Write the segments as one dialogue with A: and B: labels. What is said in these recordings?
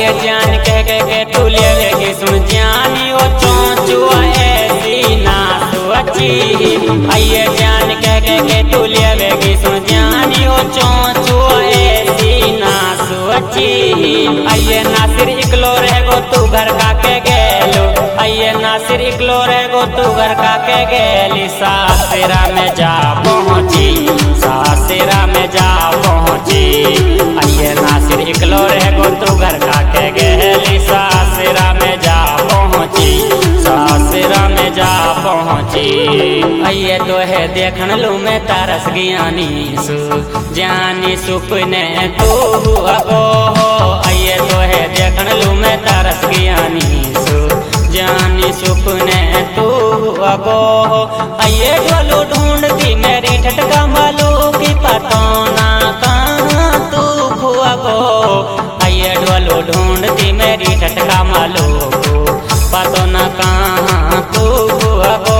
A: आइए जान कह के तू लेगी सुन जानी ओ चोंचू ऐसी ना सोची। आइए जान कह के तू लेगी सुन जानी ओ चोंचू ऐसी ना सोची। आइए नासिर इकलो रहेगो तू घर का के गेलो। आइए नासिर इकलो रहेगो तू घर का के गेली। सासरा में जा पहुँची, सासरा में जा पहुँची। आइए नासिर इकलो रहेगो तू घर का के गेली। सासरा में जा पहुँची, सासरा में जा पहुँची। आइए तो है देखन लू मैं तारस ज्ञानी सु जानी सुपने तू अगो हो। आइए तो है देखन लू मैं तारस ज्ञानी सु जानी सुपने तू अगो हो। आइए ढोलू ढूंढती मेरी ठटका मालू की पतो ना कहाँ तू खुआगो। आइए ढोलू ढूंढती मेरी ठटका मालू को पतो ना कहाँ तू खुआगो।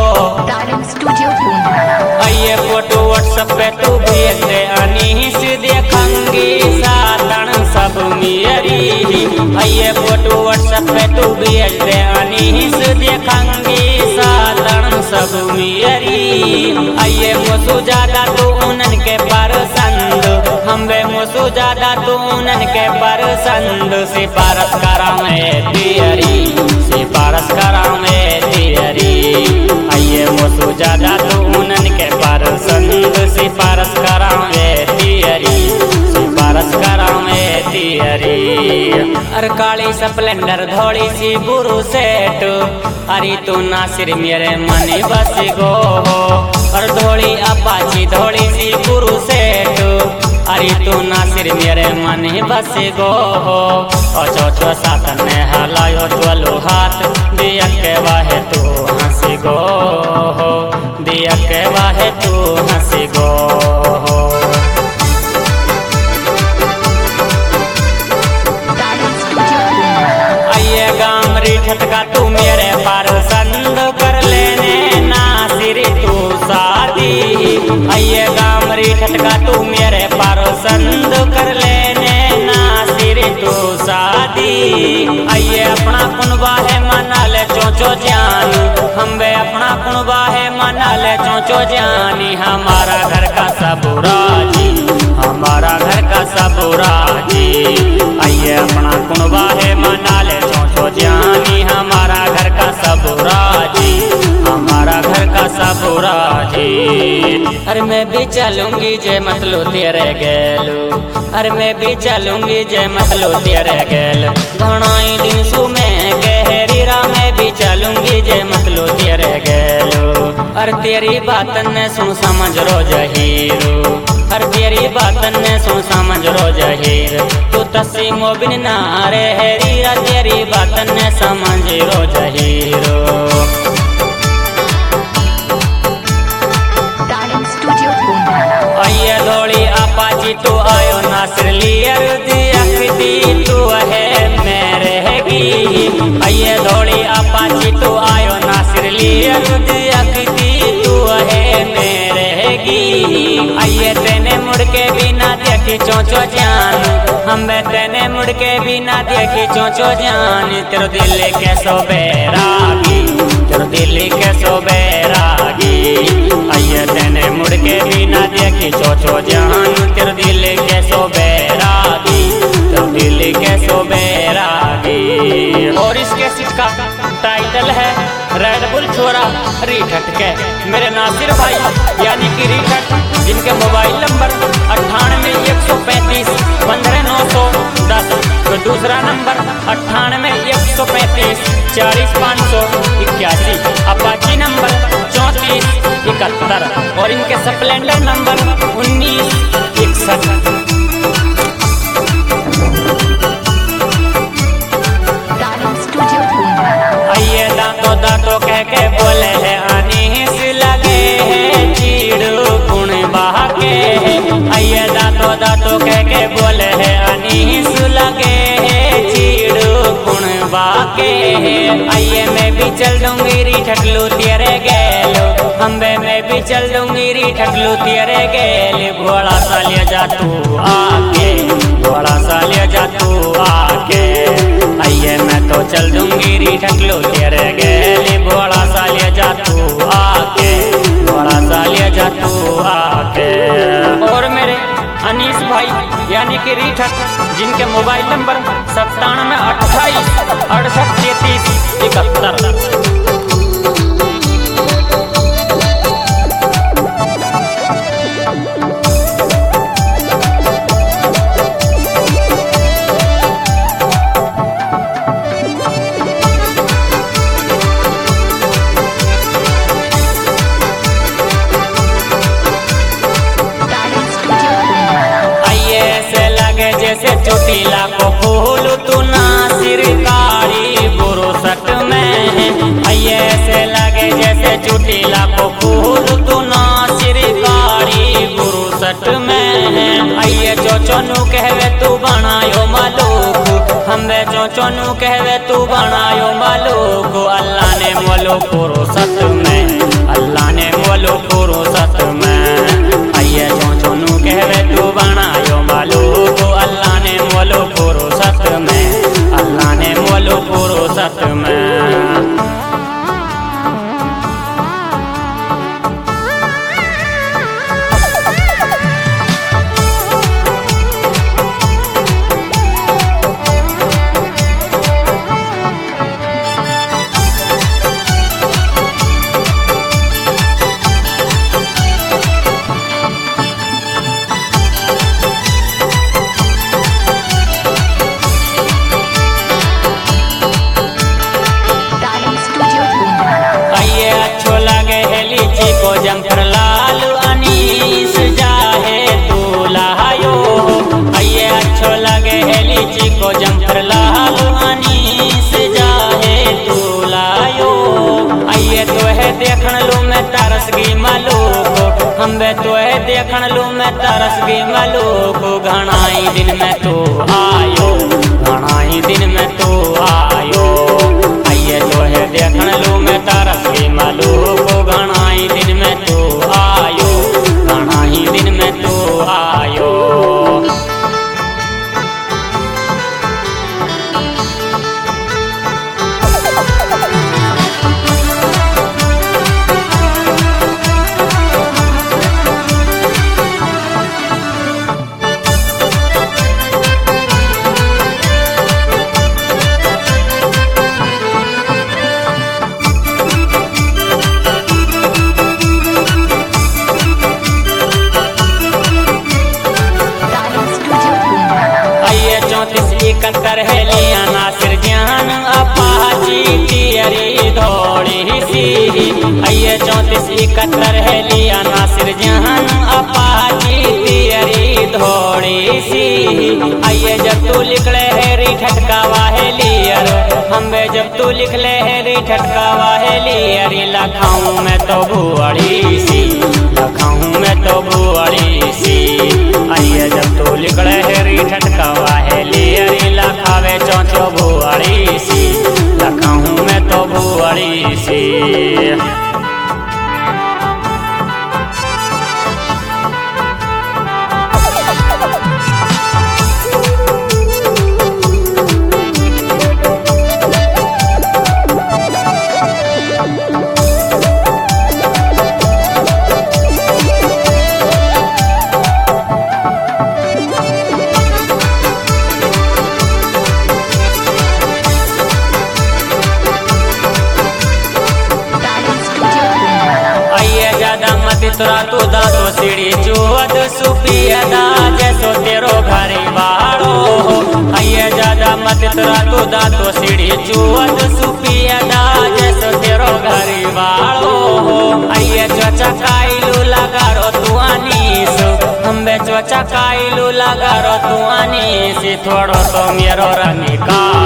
A: आइए फोटो व्हाट्सएप पे तू भेज दे अनीस देखंगी सातन सब मेरी। आइए फोटो व्हाट्सएप पे तू भेज दे अनीस देखंगी सातन सब मेरी। आइए मोसू ज्यादा तू उनन के परसंद, हमें मोसू ज्यादा तू उनन के परसंद। सिफारस करा मैं तेरी, सिफारस करा मैं तेरी। आइए मोसू ज्यादा तू उनन के परसंद। सिफारस करा मैं तेरी, सिफारस करा मैं तेरी। अरे काली स्प्लेंडर धोड़ी सी गुरु सेठ, अरे तू नासिर मेरे मन बस गो हो। और धोड़ी अपाची धोड़ी सी गुरु सेठ, अरे तू नासिर मेरे मन बस गो हो। और चौचो सातन ने हलायो चलो हाथ दिया के वाहे तू हंसी गो हो, दिया के वाहे तू हंसी गो हो। आइए गामरी ठटका तू मेरे परसंद कर लेने नासिर तू शादी। आइए गामरी ठटका तू मेरे परसंद कर लेने नासिर तू शादी। आइए अपना कुनबा है मना ले चोचो जान, हमें अपना कुनबा है मना ले चोचो जानी। हमारा घर का सब राजी, हमारा घर का सब राजी। आइए अपना कुनबा है मना ले चोचो जानी। हमारा घर का सब राजी, हमारा घर का सब राजी। अरे मैं भी चलूंगी जय मतलो तेरे गेलो, अरे मैं भी चलूंगी जय मतलो तेरे गेलो। घणाई दिन सु में गहरीरा मैं भी चलूंगी जय मतलो तेरे गेलो। अरे तेरी बातन ने सुन समझ रो जहीरो, अरे तेरी बातन ने सुन समझ रो जहीर। तू तसी मोबिन नारे हेरीरा, तेरी बातन ने समझ रो जहीरो। आइए धोड़ी अपाची तू आयो नासिर लियर दिया तू है मेरेगी। आइए धोड़ी अपाची तू आयो नासिर लियर दिया तू है मेरेगी। आइए तेने मुड़ के भी ना देखी चोचो जान, हमें तेने मुड़ के भी ना देखी चोचो जान। तेरो दिल के सो बैरागी, तेरो दिल के सो बैरागी। आइए तेने मुड़ के भी ना देखी चोचो जान। तेरो दिल के सो बैरागी, तेरो दिल के सो बैरागी। और इसके सिक्का टाइटल है रेड बुल छोरा रीठट के मेरे नासिर भाई यानी कि रीठट, जिनके मोबाइल नंबर 98 135 15 910। तो दूसरा नंबर 98 135 40 581। अपाची नंबर 34 71 और इनके स्प्लेंडर नंबर 19 61। आइए दांतो दांतो कह के बोले है अनीस लगे है चीड़ू गुण बहाके। आइए दांतो दांतो कह के बोले है अनीस लगे है चीड़ू गुण बहाके। आइए मैं भी चल दूंगी रीठट लू तेरे गेलो, हमें मैं भी चल दूंगी रीठट लू तेरे गेल। घोड़ा सा ले जा तू आके, घोड़ा सा ले जा तू आके। ढकलो तेरे गेली घोड़ा सा ले जा तू आके, घोड़ा सा ले जा तू आके। और मेरे अनीस भाई यानी कि रीठक, जिनके मोबाइल नंबर 97 28 68 33 71। जैसे चोटीला को फूल तू नासिर कारी बुरुसट में, ऐसे लगे जैसे चोटीला को फूल तू नासिर कारी बुरुसट में। आइए चोचोनू कहवे तू बनायो मालूक, हमें चोचोनू कहवे तू बनायो मालूक। अल्लाह ने मोलो बुरुसट में, अल्लाह ने मोलो बुरुसट में। आइए चोचोनू कहवे तू बनायो मालूक, अल्लाह ने मोलो फुर्सत में, अल्लाह ने मोलो फुर्सत में। को जंपर लाल अनीस जाहे तू लायो, आइए अच्छो लगे है लीची को जंपर लाल अनीस जाहे तू लायो। आइए तो है देखन लू मैं तरस गई मालूक, हमें तो है देखन लू मैं तरस गई मालूक। घणाई दिन में तू आयो, घणाई दिन में तू आयो। आइए तो है देखन लू मैं तरस गई मालूक, घणाई दिन में तू आयो, घणाई दिन में तू आयो। इकहत्तर है लिया नासिर जान अपाची तियरी धोड़ी सी। आइए 34 71 है लिया नासिर जान अपाची तियरी धोड़ी सी। आइए जब तू लिखले है री ठटकावा है लियर, हमें जब तू लिखले है री ठटकावा है लियर। लखाऊं मैं तो बुआड़ी सी, लखाऊं मैं तो बुआड़ी सी। आइए जब तू लिखले है री ठटकावा है लियर, लखावे चौचो बुआड़ी सी, लखाऊं मैं तो बुआड़ी सी। तोरा तू दातो सीढ़ी चुअद सुपियदा जैसो तेरो घरी बाड़ो। आइए ज्यादा मत तोरा तू दातो सीढ़ी चुअद सुपियदा जैसो तेरो घरी बाड़ो। आइए चोचा काइलू लगा रो तू अनीस, हमें चोचा काइलू लगा रो तू अनीस। थोड़ो तो मेरो रंग का